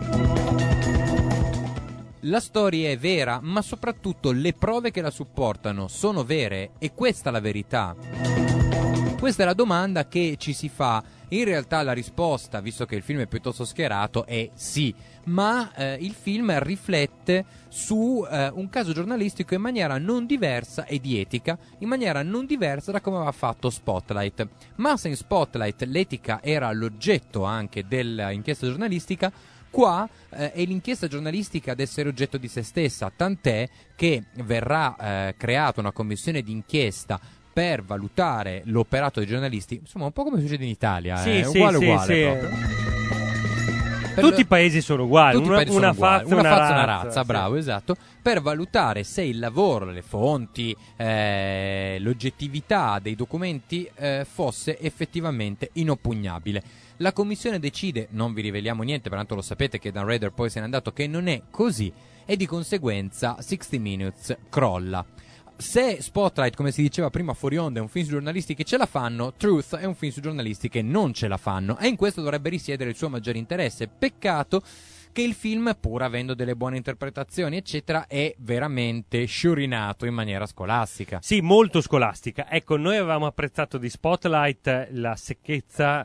La storia è vera, ma soprattutto le prove che la supportano sono vere, e questa è la verità. Questa è la domanda che ci si fa. In realtà la risposta, visto che il film è piuttosto schierato, è sì, ma il film riflette su un caso giornalistico in maniera non diversa e di etica, in maniera non diversa da come aveva fatto Spotlight. Ma se in Spotlight l'etica era l'oggetto anche dell'inchiesta giornalistica, qua è l'inchiesta giornalistica ad essere oggetto di se stessa, tant'è che verrà creata una commissione d'inchiesta per valutare l'operato dei giornalisti, insomma un po' come succede in Italia, uguale proprio. Tutti i paesi sono uguali, una fazza, una razza, sì. Bravo, esatto, per valutare se il lavoro, le fonti, l'oggettività dei documenti fosse effettivamente inoppugnabile. La commissione decide, non vi riveliamo niente, pertanto lo sapete che Dan Rather poi se n'è andato, che non è così, e di conseguenza 60 Minutes crolla. Se Spotlight, come si diceva prima fuori onda, è un film su giornalisti che ce la fanno, Truth è un film su giornalisti che non ce la fanno, e in questo dovrebbe risiedere il suo maggiore interesse. Peccato che il film, pur avendo delle buone interpretazioni eccetera, è veramente sciurinato in maniera scolastica. Sì, molto scolastica. Ecco, noi avevamo apprezzato di Spotlight la secchezza,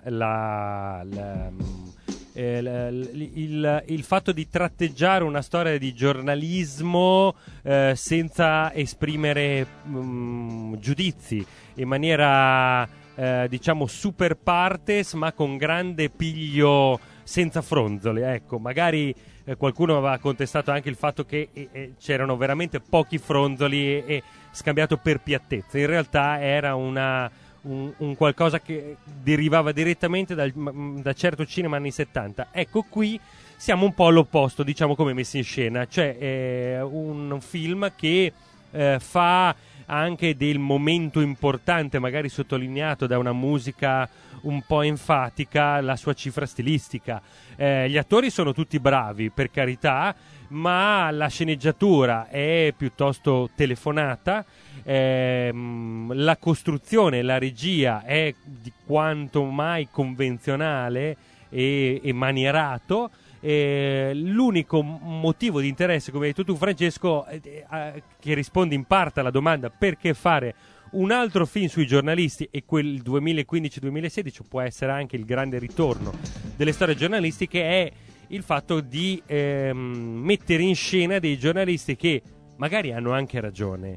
il fatto di tratteggiare una storia di giornalismo senza esprimere giudizi, in maniera diciamo super partes, ma con grande piglio, senza fronzoli. Ecco, magari qualcuno aveva contestato anche il fatto che c'erano veramente pochi fronzoli e scambiato per piattezza. In realtà era un qualcosa che derivava direttamente da certo cinema anni 70. Ecco, qui siamo un po' all'opposto, diciamo, come messi in scena, cioè un film che fa anche del momento importante, magari sottolineato da una musica un po' enfatica, la sua cifra stilistica. Gli attori sono tutti bravi, per carità, ma la sceneggiatura è piuttosto telefonata, la costruzione, la regia è di quanto mai convenzionale e manierato. L'unico motivo di interesse, come hai detto tu Francesco, che risponde in parte alla domanda perché fare un altro film sui giornalisti, e quel 2015-2016 può essere anche il grande ritorno delle storie giornalistiche, è il fatto di mettere in scena dei giornalisti che magari hanno anche ragione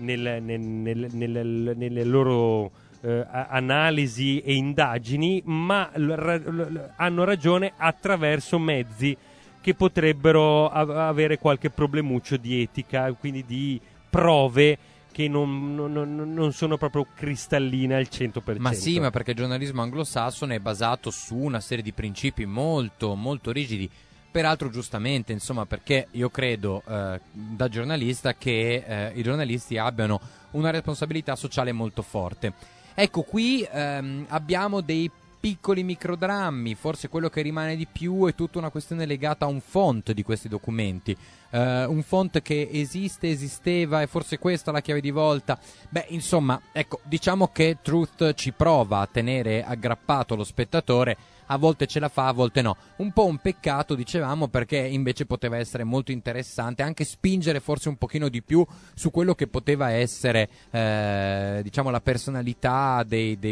nelle loro analisi e indagini, ma hanno ragione attraverso mezzi che potrebbero avere qualche problemuccio di etica, quindi di prove che non sono proprio cristalline al 100%. Ma sì, ma perché il giornalismo anglosassone è basato su una serie di principi molto, molto rigidi. Peraltro giustamente, insomma, perché io credo da giornalista che i giornalisti abbiano una responsabilità sociale molto forte. Ecco, qui abbiamo dei piccoli microdrammi, forse quello che rimane di più è tutta una questione legata a un font di questi documenti, un font che esisteva, e forse questa è la chiave di volta. Beh, insomma, ecco, diciamo che Truth ci prova a tenere aggrappato lo spettatore, a volte ce la fa, a volte no. Un po' un peccato, dicevamo, perché invece poteva essere molto interessante anche spingere forse un pochino di più su quello che poteva essere diciamo la personalità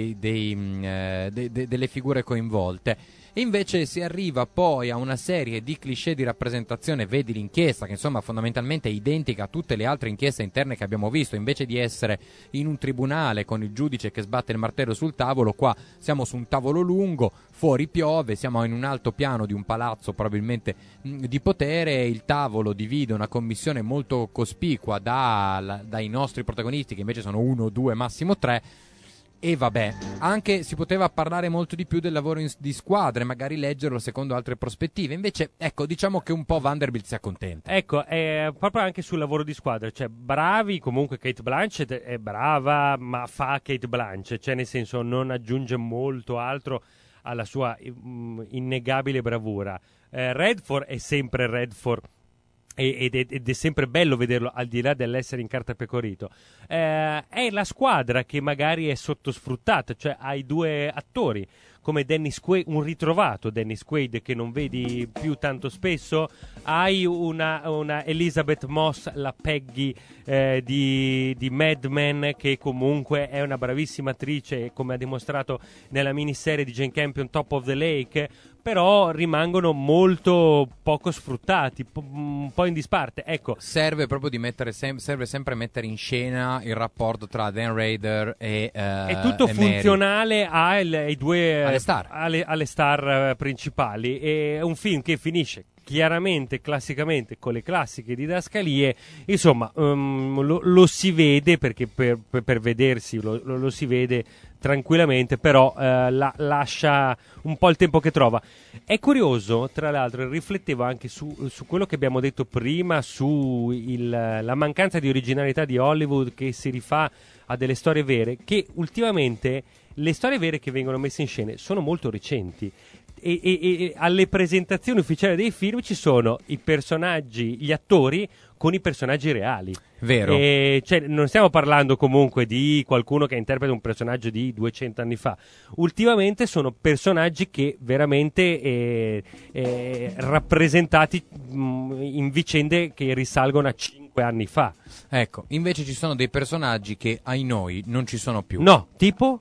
delle figure coinvolte. E invece si arriva poi a una serie di cliché di rappresentazione, vedi l'inchiesta, che insomma fondamentalmente è identica a tutte le altre inchieste interne che abbiamo visto. Invece di essere in un tribunale con il giudice che sbatte il martello sul tavolo, qua siamo su un tavolo lungo, fuori piove, siamo in un alto piano di un palazzo probabilmente di potere, il tavolo divide una commissione molto cospicua dai nostri protagonisti, che invece sono 1, 2, massimo 3. E vabbè, anche si poteva parlare molto di più del lavoro di squadra e magari leggerlo secondo altre prospettive. Invece, ecco, diciamo che un po' Vanderbilt si accontenta. Ecco, proprio anche sul lavoro di squadra, cioè bravi, comunque Cate Blanchett è brava, ma fa Cate Blanchett, cioè nel senso non aggiunge molto altro alla sua innegabile bravura. Redford è sempre Redford. Ed è sempre bello vederlo, al di là dell'essere in carta pecorito. È la squadra che magari è sottosfruttata, cioè hai due attori come Dennis Quaid, un ritrovato Dennis Quaid che non vedi più tanto spesso, hai una Elizabeth Moss, la Peggy di Mad Men, che comunque è una bravissima attrice, come ha dimostrato nella miniserie di Jane Campion Top of the Lake, però rimangono molto poco sfruttati, un po' in disparte. Ecco, serve proprio di serve sempre mettere in scena il rapporto tra Dan Rather e è tutto funzionale ai due alle star principali. È un film che finisce chiaramente, classicamente, con le classiche didascalie. Insomma, lo si vede, perché per vedersi lo si vede tranquillamente, però lascia un po' il tempo che trova. È curioso, tra l'altro, riflettevo anche su quello che abbiamo detto prima, su la mancanza di originalità di Hollywood, che si rifà a delle storie vere, che ultimamente le storie vere che vengono messe in scena sono molto recenti. E alle presentazioni ufficiali dei film ci sono i personaggi, gli attori con i personaggi reali. Vero. Cioè, non stiamo parlando comunque di qualcuno che interpreta un personaggio di 200 anni fa. Ultimamente sono personaggi che veramente rappresentati in vicende che risalgono a 5 anni fa. Ecco, invece ci sono dei personaggi che ai noi non ci sono più. No, tipo?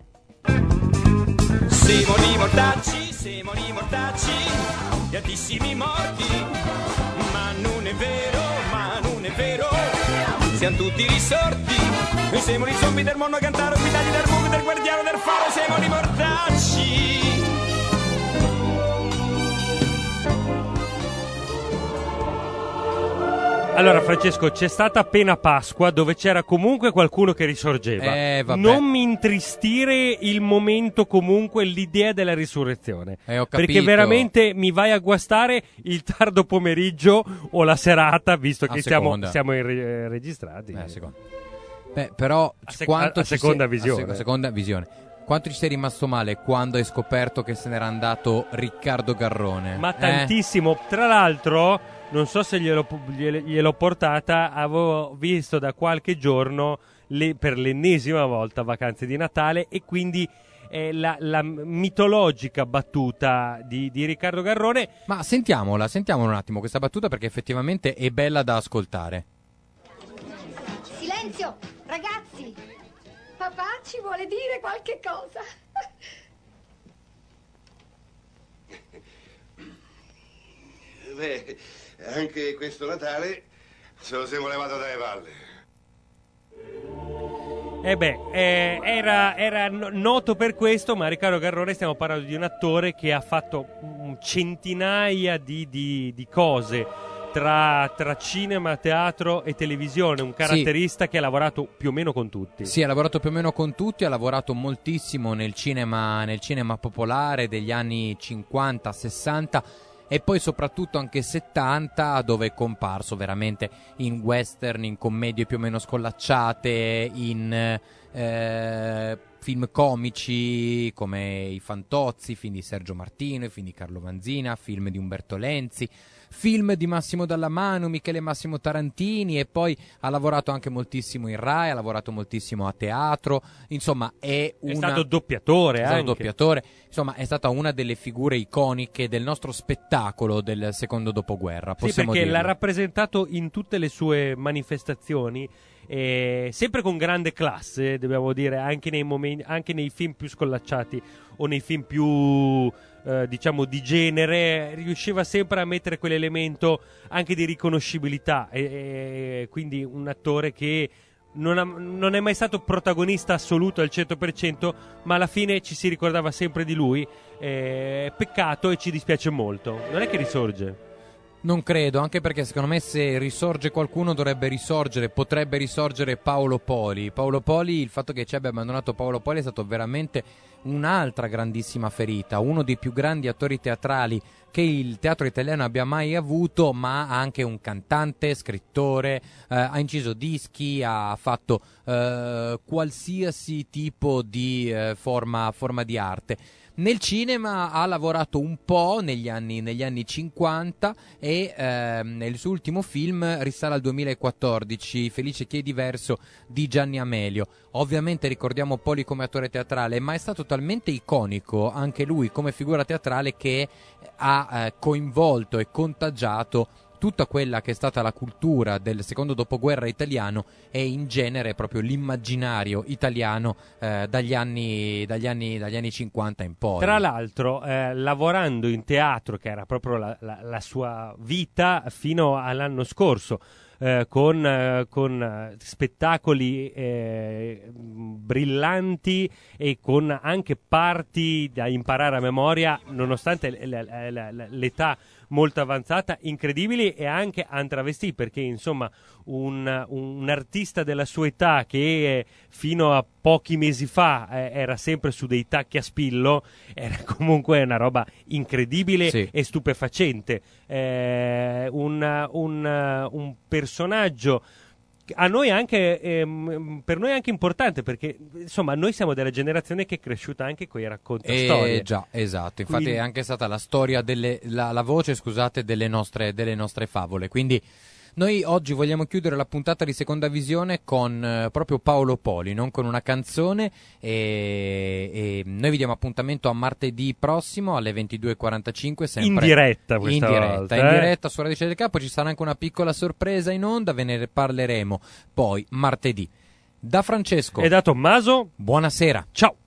Siamo i mortacci, gli altissimi morti, ma non è vero, siamo tutti risorti, noi siamo i zombie del mondo a cantare, guidati dal buco del guardiano del faro, siamo i mortacci. Allora Francesco, c'è stata appena Pasqua dove c'era comunque qualcuno che risorgeva. Vabbè. Non mi intristire il momento, comunque l'idea della risurrezione, ho capito. perché veramente mi vai a guastare il tardo pomeriggio o la serata, visto che siamo registrati. Secondo. Però a seconda visione. A seconda visione. Quanto ci sei rimasto male quando hai scoperto che se n'era andato Riccardo Garrone? Ma tantissimo. Tra l'altro, non so se gliel'ho portata, avevo visto da qualche giorno per l'ennesima volta Vacanze di Natale, e quindi la mitologica battuta di Riccardo Garrone. Ma sentiamola un attimo questa battuta, perché effettivamente è bella da ascoltare. Silenzio, ragazzi! Papà ci vuole dire qualche cosa. Beh, anche questo Natale ce lo siamo levato dalle palle. Era noto per questo, ma Riccardo Garrone, stiamo parlando di un attore che ha fatto centinaia di cose tra cinema, teatro e televisione, un caratterista che ha lavorato più o meno con tutti. Sì, ha lavorato più o meno con tutti, ha lavorato moltissimo nel cinema popolare degli anni 50, 60 e poi soprattutto anche 70, dove è comparso veramente in western, in commedie più o meno scollacciate, in film comici come I Fantozzi, film di Sergio Martino, i film di Carlo Vanzina, film di Umberto Lenzi, film di Massimo Dallamano, Michele Massimo Tarantini, e poi ha lavorato anche moltissimo in Rai, ha lavorato moltissimo a teatro, insomma è stato doppiatore anche. Insomma è stata una delle figure iconiche del nostro spettacolo del secondo dopoguerra, possiamo perché dirlo. l'ha rappresentato in tutte le sue manifestazioni, sempre con grande classe, dobbiamo dire, anche nei film più scollacciati o nei film più diciamo di genere, riusciva sempre a mettere quell'elemento anche di riconoscibilità, e quindi un attore che non è mai stato protagonista assoluto al 100%, ma alla fine ci si ricordava sempre di lui. Peccato, e ci dispiace molto. Non è che risorge. Non credo, anche perché secondo me se risorge qualcuno potrebbe risorgere Paolo Poli. Paolo Poli, il fatto che ci abbia abbandonato Paolo Poli è stato veramente un'altra grandissima ferita, uno dei più grandi attori teatrali che il teatro italiano abbia mai avuto, ma anche un cantante, scrittore, ha inciso dischi, ha fatto qualsiasi tipo di forma di arte. Nel cinema ha lavorato un po' negli anni 50 e il suo ultimo film risale al 2014, Felice chi è diverso, di Gianni Amelio. Ovviamente ricordiamo Poli come attore teatrale, ma è stato talmente iconico anche lui come figura teatrale che ha coinvolto e contagiato tutta quella che è stata la cultura del secondo dopoguerra italiano e in genere proprio l'immaginario italiano dagli anni 50 in poi. Tra l'altro, lavorando in teatro, che era proprio la sua vita fino all'anno scorso, con spettacoli brillanti e con anche parti da imparare a memoria, nonostante l'età molto avanzata, incredibili, e anche un travestì, perché insomma un artista della sua età che fino a pochi mesi fa era sempre su dei tacchi a spillo, era comunque una roba incredibile, sì, e stupefacente. Un personaggio a noi anche per noi anche importante, perché insomma noi siamo della generazione che è cresciuta anche con i raccontastorie. Già, esatto, infatti quindi è anche stata la storia la voce, scusate, delle nostre favole. Quindi noi oggi vogliamo chiudere la puntata di Seconda Visione con proprio Paolo Poli, non con una canzone, e noi vi diamo appuntamento a martedì prossimo alle 22:45, sempre in diretta questa volta, in diretta su Radio Città del Capo. Ci sarà anche una piccola sorpresa in onda, ve ne parleremo poi martedì. Da Francesco e da Tommaso, buonasera. Ciao.